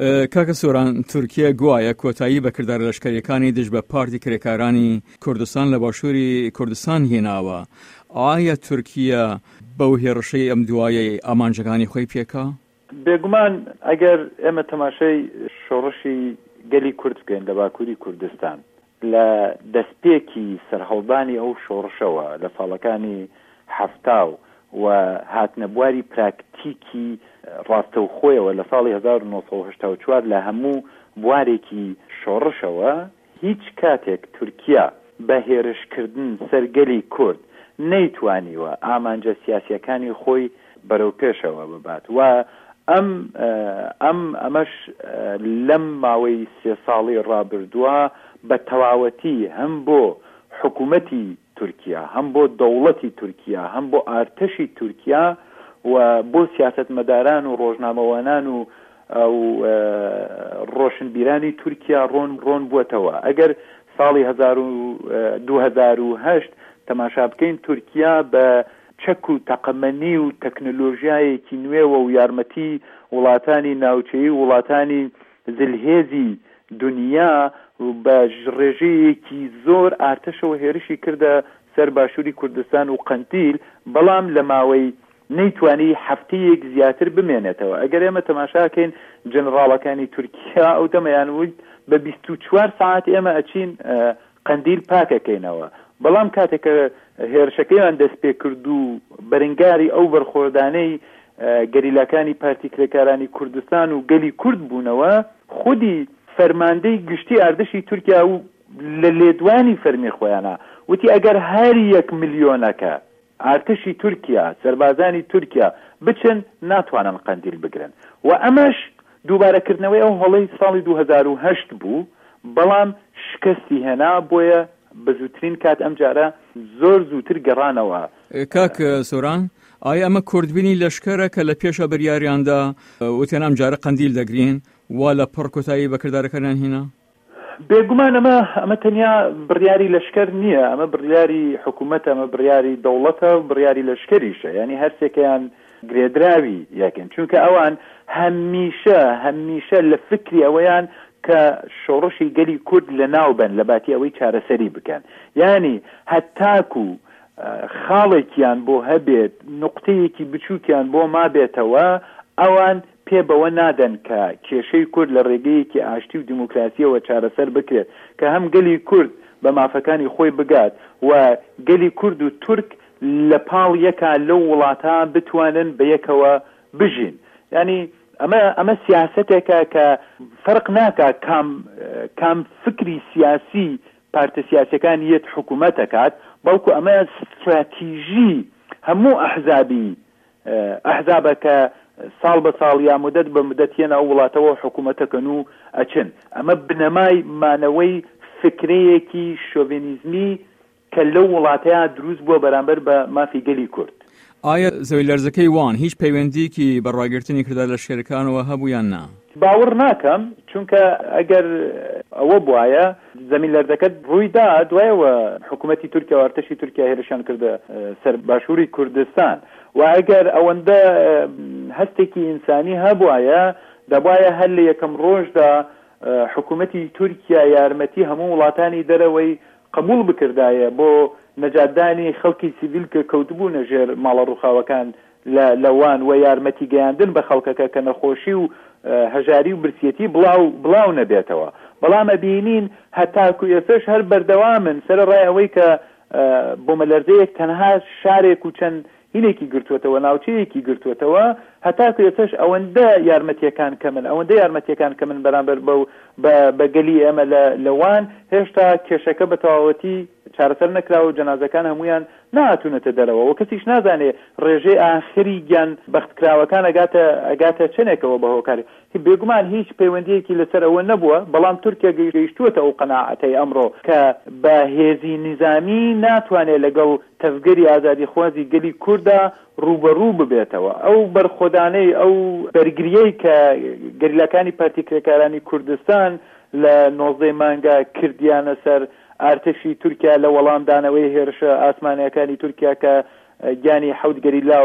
کاکە سۆران، تورکیا گوایە کۆتایی بە کردار لەشکریەکانی دژ بە پارتی کرێکارانی کوردستان لە باشووری کوردستان هێناوە. ئایا تورکیا بەو هێرشەی ئەم دوایە ئامانجەکانی خۆی پێکا؟ بێگومان ئەگەر ئێمە تەماشای شۆڕشی گەلی کورد بکەین لە باکووری کوردستان لە دەستپێکی سەرهەڵدانی ئەو شۆڕشەوە لە ساڵەکانی هەفتا و هاتنەبواری پراکتیکی ڕاستەوخۆیەوە لە ساڵی 1984 لە هەموو بوارێکی شۆڕشەوە هیچ کاتێک تورکیا بە هێرشکردن سەرگەلی کورد نەیتوانیوە ئامانجە سیاسیەکانی خۆی بەرەو پێشەوە ببات و ئەمەش لەم ماوەی 3 ساڵی ڕابردووە بە تەواوەتی هەم بۆ حکوومەتی تورکیا، هەم بۆ دەوڵەتی تورکیا، هەم بۆ ئارتەشی تورکیا و بۆ سیاسەتمەداران و ڕۆژنامەوانان و ڕۆشنبیرانی تورکیا ڕۆن بووەتەوە. ئەگەر ساڵی 2008 تەماشا بکەین تورکیا بە چەک و تەقەمەنی و تەکنۆلۆژیایەکی نوێوە و یارمەتی وڵاتانی ناوچەیی وڵاتانی زلهێزی دنیا بە ڕێژەیەکی زۆر ئارتەشەوە هێرشی کردە سەر باشووری کوردستان و قەندیل، بەڵام لە ماوەی نەیتوانی هەفتەیەک زیاتر بمێنێتەوە. ئەگەر ئێمە تەماشاکەین جەنەڕاڵەکانی تورکیا ئەو دەمەیان وت بە 24 ساعت ئێمە ئەچین قەندیل پاکەکەینەوە، بەڵام کاتێکە هێرشەکەیان دەست پێ کرد و بەرەنگاری ئەو بەرخۆردانەی گەریلاکانی پارتی کرێکارانی کوردستان و گەلی کورد بوونەوە، خودی فەرماندەی گشتی ئاردەشی تورکیا و لە لێدوانی فەرمی خۆیانە وتی ئەگەر هەر 1 ملیۆنەکە ئارتشی تورکیا، سەربازانی تورکیا بچن ناتوانن قەندیل بگرن. و ئەمەش دووبارەکردنەوەی ئەو هەڵەی ساڵی 2008 بوو، بەڵام شکستی هێنا بۆیە بە زووترین کات ئەم جارە زۆر زووتر گەڕانەوە. کاک سۆران، ئایا ئەمە کوردبینی لەشکرە کە لە پێشە بڕیاریاندا وتیان ئەم جارە قەندیل دەگرین وا لە پڕ کۆتایی بەکردارەکانیان هێنا؟ بێگومان ئەمە تەنیا بڕیاری لەشکر نییە، ئەمە بڕیاری حکوومەتە، ئەمە بڕیاری دەوڵەتە و بڕیاری لەشکریشە، یعنی هەرسێکیان گرێدراوی یەکن، چونکە ئەوان هەمیشە لە فکری ئەوەیان کە شۆڕشی گەلی کورد لە ناوبەن لە باتی ئەوەی چارەسەری بکەن، یعنی هەتاکو خاڵێکیان بۆ هەبێت نقطەیەکی بچووکیان بۆ مابێتەوە ئەوان پێ بەوە نادەن کە کێشەی کورد لە ڕێگەیەکی ئاشتی و دیموکراسیەوە چارەسەر بکرێت کە هەم گەلی کورد بە مافەکانی خۆی بگات و گەلی کورد و تورک لە پاڵ یەکا لەو وڵاتە بتوانن بە یەکەوە بژین. ینی ئەمە سیاسەتێکە کە فەرق ناکە کام فکری سیاسی پارتە سیاسەکان یەت حکوومەتەکات، بەڵکو ئەمە استراتیژی هەموو ئەحزابەکە ساڵ بە ساڵ یا مدەت بە مدەت هێنا ئەو وڵاتەوە حکوومەتەکەن و ئەچن. ئەمە بنەمای مانەوەی فکرەیەکی شۆڤینیزمی کە لەو وڵاتەیە دروست بووە بەرامبەر بە مافی گەلی کورد. ئایا زەوی لەرزەکەی وان هیچ پەیوەندیکی بەڕاگررتنی کردار لە شێرەکانەوە هەبوویان نا؟ باوەڕ ناکەم، چونکە ئەگەر ئەوە بواە زەمین لەرزەکەت ڕوویدا دوایەوە حکوومەتی تورکیا و ئارتەشی تورکیا هێرشان کردە سەر باشووری کوردستان، و ئەگەر ئەوەندە هەستێکی ئینسانی هەبوایە دەبایە هەر لە یەکەم ڕۆژدا حکوومەتی تورکیا یارمەتی هەموو وڵاتانی دەرەوەی قبول بکردایە بۆ نەجاتدانی خەڵکی سیڤیل کە کەوتبوو نەژێر ماڵە ڕووخاوەکان لەوان و یارمەتی گەیاندن بە خەڵکەکە کە نەخۆشی و هەژاری و برسیەتی بڵاو نەبێتەوە. بەڵام ئەبینین هەتاکو ئێسش هەر بەردەوامن سەرڕای ئەوەی کە بۆمەلەرزەیەک تەنها شارێک و چەند هینێکی گرتووەتەوە، ناوچەیەکی گرتووەتەوە، هەتاکو ئێسش ئەوەندە یارمەتیەکان کەمن بەرامبەر بە گەلی ئێمە لەوان هێشتا کێشەکە بە تەواوەتی چارەسەر نەکراوە و جەنازەکان هەمویان نهاتوونەتە دەرەوە و کەسیش نازانێ ڕێژەی ئاخری گیان بەختکراوەکان ئەگاتە چنێکەوە بە هۆکاری. بێگومان هیچ پەیوەندیەکی لەسەر ئەوە نەبووە، بەڵام تورکیا گەیشتووەتە ئەو قەناعەتەی ئەمڕۆ کە بە هێزی نظامی ناتوانێت لەگەڵ تەفگەری ئازادی خوازی گەلی کووردا ڕوبەڕوو ببێتەوە. ئەو بەرخۆدانەی ئەو بەرگریەی کە گەریلاکانی پارتی کرێکارانی کوردستان لە 19 مانگا کردیانە سەر ئارتشی تورکیا لە وەڵامدانەوەی هێرشە ئاسمانیەکانی تورکیا کە گیانی حەوت گەریلا و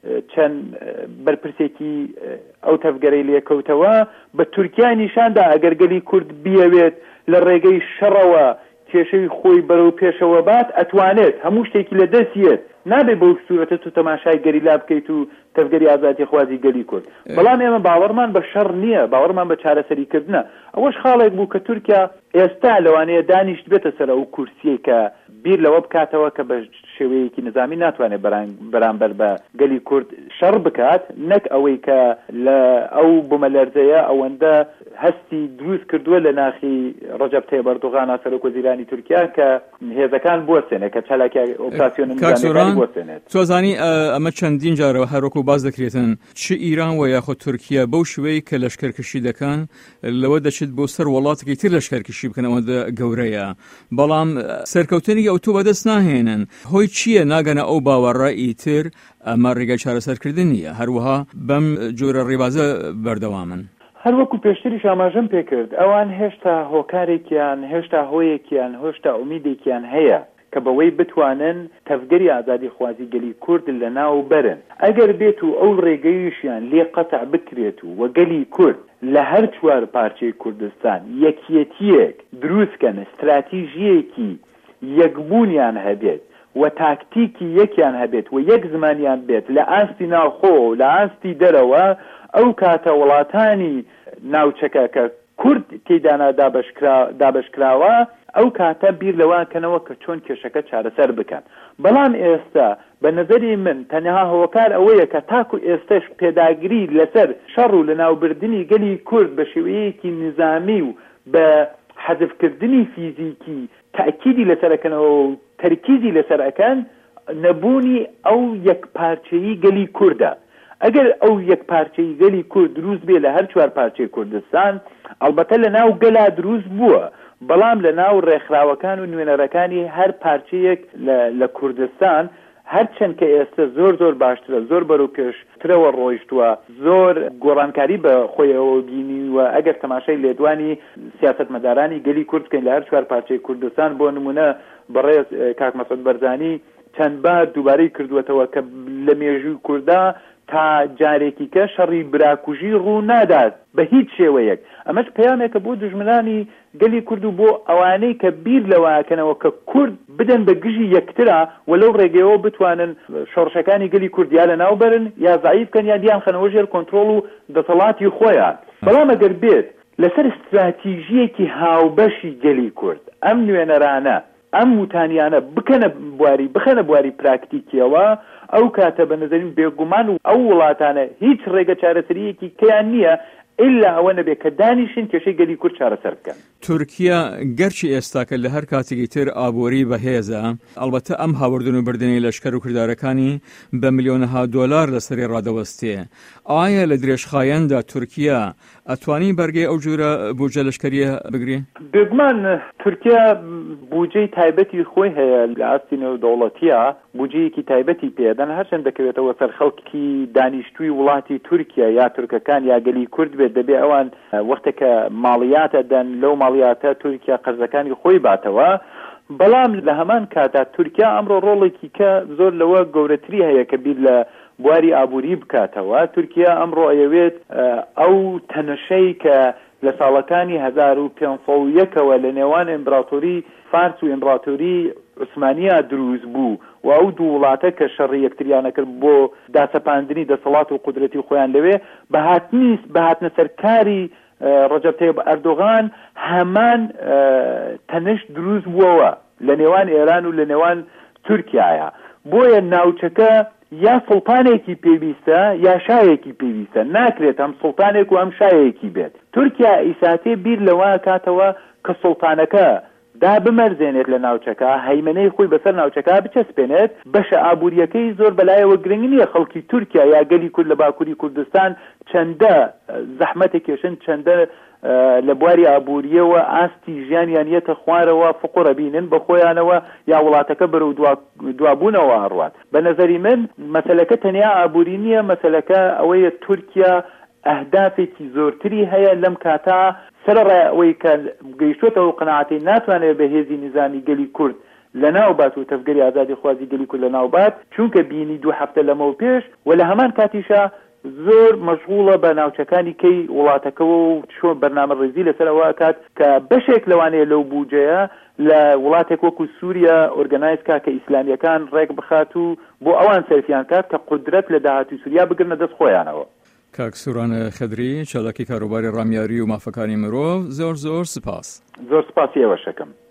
چەند بەرپرسێکی ئەو تەفگەرەی لێکەوتەوە بە تورکیا نیشاندا ئەگەر گەلی کورد بیەوێت لە ڕێگەی شەڕەوە کێشەی خۆی بەرەو پێشەوە بات ئەتوانێت هەموو شتێکی لە دەستیێت نابێ بەو سوورەتە تو تەماشای گەریلا بکەیت و تەفگەری ئازادی خوازی گەلی کورد. بەڵام ئێمە باوەڕمان بە شەڕ نییە، باوەڕمان بە چارەسەریکردنە. ئەوەش خاڵێک بوو کە تورکیا ئێستا لەوانەیە دانیشت بێتە سەر ئەو کورسیەی کە بیر لەوە بکاتەوە کە بە شێوەیەکی نظامی ناتوانێت بەرامبەر بە گەلی کورد شەڕ بکات، نەک ئەوەی کە لە ئەو بوومەلەرزەیە ئەوەندە هەستی دروست کردووە لە ناخی ڕەجەب تەیب ئەردوغان سەرۆکوەزیرانی تورکیا کە هێزەکان بوەستێنێت کە چالاکی ئۆپراسیۆن نظامیەکانی بوەستێنێت. توزانی ئەمە چەندین جارەوە هەروەکو باز دەکرێتن چ ئیران و یاخود تورکیا بەو شوەیە کە لەشکەرکەشی دەکەن لەوە دەچێت بۆ سەر وڵاتێکی تر لەشکەرکەشی بکەن، ئەوەندە گەورەیە. بەڵام سەرکەوتنی ئەوتۆ بەدەست ناهێنن. هۆی چییە؟ ناگەنە ئەو باوەڕە ئیتر ئەمە ڕێگای چارەسەرکردن نییە، هەروەها بەم جۆرە ڕێبازە بەردەوامن. هەروەکو پێشتری ئاماژەم پێکرد ئەوان هێشتا هۆکارێکیان، هێشتا هۆیەکیان، هێشتا ئومیدێکیان هەیە کە بەوەی بتوانن تەفگەری ئازادی خوازی گەلی کورد لە ناو بەرن. ئەگەر بێت و ئەو ڕێگەیشیان لێ قەتع بکرێت و وەگەلی کورد لە هەر چوار پارچەی کوردستان یەکیەتیەک دروستکەن، استراتیژیەکی یەکبوونیان هەبێت و تاکتیکی یەکیان هەبێت و یەک زمانیان بێت لە ئاستی ناوخۆ و لە ئاستی دەرەوە، ئەو کاتە وڵاتانی ناوچەکە کە کورد تێدانا دابەشکراوە ئەو کاتە بیر لەوانکەنەوە کە چۆن کێشەکە چارەسەر بکەن. بەڵام ئێستا بە نظری من تەنها هۆکار ئەوەیە کە تاکو ئێستش پێداگری لەسەر شەڕ و لەناوبردنی گەلی کورد بە شێوەیەکی نظامی و بە حەذفکردنی فیزیکی تاکیدی لەسەرەکەنەوە و تەرکیزی لەسەرەکەن نەبوونی ئەو یەکپارچەیی گەلی کوردە. ئەگەر ئەو یەک پارچەی گەلی کورد دروست بێ لە هەر چوار پارچەی کوردستان، ئەلبەتە لە ناو گەلا دروست بووە، بەڵام لە ناو ڕێکخراوەکان و نوێنەرەکانی هەر پارچەیەک لە کوردستان هەرچەند کە ئێستا زۆر باشترە، زۆر بەرەو پێشترەوە ڕۆیشتووە، زۆر گۆڕانکاری بە خۆیەوە بینی و ئەگەر تەماشای لێدوانی سیاسەتمەدارانی گەلی کورد بکەین لە هەر چوار پارچەی کوردستان، بۆ نمونە بەڕێز کاک مەسعود بەرزانی چەند بار دووبارەی کردووەتەوە کە لە مێژووی کووردا تا جارێکی کە شەڕی براکوژی ڕوو نادات بە هیچ شێوەیەک. ئەمەش پەیامێکە بۆ دژمنانی گەلی کورد و بۆ ئەوانەی کە بیر لەوەکەنەوە کە کورد بدەن بە گژی یەکترا و لەو ڕێگەیەوە بتوانن شۆڕشەکانی گەلی کورد یا لە ناو بەرن یا زعیف بکەن یا دیان خەنەوە ژێر کۆنتڕۆڵ و دەسەڵاتی خۆیان. بەڵام ئەگەر بێت لەسەر استراتیژیەکی هاوبەشی گەلی کورد ئەم نوێنەرانە ئەم وتانیانە بخەنە بواری پراکتیکیەوە، ئەو کاتە بە نظریم بێگومان و ئەو وڵاتانە هیچ ڕێگە چارەسەریەکی کەیان نییە ئللا ئەوە نەبێت کە دانیشن کێشەی گەلی کورد چارەسەر بکەن. تورکیا گەرچی ئێستاکە لە هەر کاتێکی تر ئابووری بەهێزە، ئەلبەتە ئەم هاوردن و بردننی لەشکەر و کردارەکانی بە ملیۆنەها دۆلار لەسەری ڕادەوەستێ. ئایا لە درێژخایەندا تورکیا ئەتوانی بەرگەی ئەو جۆرە بودجە لەشکەریە بگرێ؟ بێگومان تورکیا بودجەی تایبەتی خۆی هەیە لە ئاستی نێودەوڵەتیە، بودجەیەکی تایبەتی پێدەن، هەرچەند دەکەوێتەوە سەر خەڵکی دانیشتووی وڵاتی تورکیا یا تورکەکان یا گەلی کورد بێت، دەبێ ئەوان وەختێکە ماڵیاتە دەن لەو ماڵیاتە تورکیا قەرزەکانی خۆی باتەوە. بەڵام لە هەمان کاتا تورکیا ئەمڕۆ ڕۆڵێکی کە زۆر لەوە گەورەتری هەیە کە بیر لە بواری ئابووری بکاتەوە. تورکیا ئەمڕۆ ئەیەوێت ئەو تەنەشەی کە لە ساڵەکانی 1501ەوە لە نێوان ئیمپراتۆری فارس و ئیمپراتۆری عوسمانیا دروست بوو و ئەو دوو وڵاتە کە شەڕی یەکتریانە کرد بۆ داسەپاندنی دەسەڵات و قودرەتی خۆیان لەوێ بە هاتنە سەرکاری ڕەجەب تەیب ئەردۆغان هەمان تەنش دروست بووەوە لە نێوان ئێران و لە نێوان تورکیایە. بۆیە ناوچەکە یا سڵتانێکی پێویستە یا شایەکی پێویستە، ناکرێت ئەم سڵتانێک و ئەم شایەکی بێت. تورکیا ئیساتێ بیر لەوە کاتەوە کە سڵتانەکە دا بمەرزێنێت لە ناوچەکە، هەیمنەی خۆی بەسەر ناوچەکە بچەسپێنێت، بەشە ئابووریەکەی زۆر بەلایەوە گرنگ نییە. خەڵکی تورکیا یا گەلی کورد لە باکووری کوردستان چەندە زەحمەتێک کێشن، چەندە لە بواری ئابووریەوە ئاستی ژیانیان یەتە خوارەوە فقوڕە بینن بە خۆیانەوە یا وڵاتەکە بەرەو دوابوونەوە هەڕوات. بە نەزەری من مەسەلەکە تەنیا ئابووری نییە، مەسەلەکە ئەوەیە تورکیا ئەهدافێکی زۆرتری هەیە لەم کاتا سەرڕای ئەوەی کە گەیشتوێتەوە قەناعەتی ناتوانێت بە هێزی نظامی گەلی کورد لەناوبات و تەفگەری ئازادی خوازی گەلی کورد لەناوبات چونکە بینی 2 هەفتە لەمەوە پێش و لە هەمان کاتیشا زۆر مەشغوڵە بە ناوچەکانی کەی وڵاتەکەەوە و چۆن بەرنامە ڕێزی لەسەرەوە کات کە بەشێک لەوانەیە لەو بوجەیە لە وڵاتێک وەکو سووریا ئۆرگەنایزکا کە ئیسلامیەکان ڕێک بخات و بۆ ئەوان سەرفیان کات کە قودرەت لە داهاتوی سووریا بگرنە دەست خۆیانەوە. کاک سوران خەدری چالاکی کاروباری ڕامیاری و مافەکانی مرۆڤ زۆر سپاس. زۆر سپاسی ئێوە شەکەم.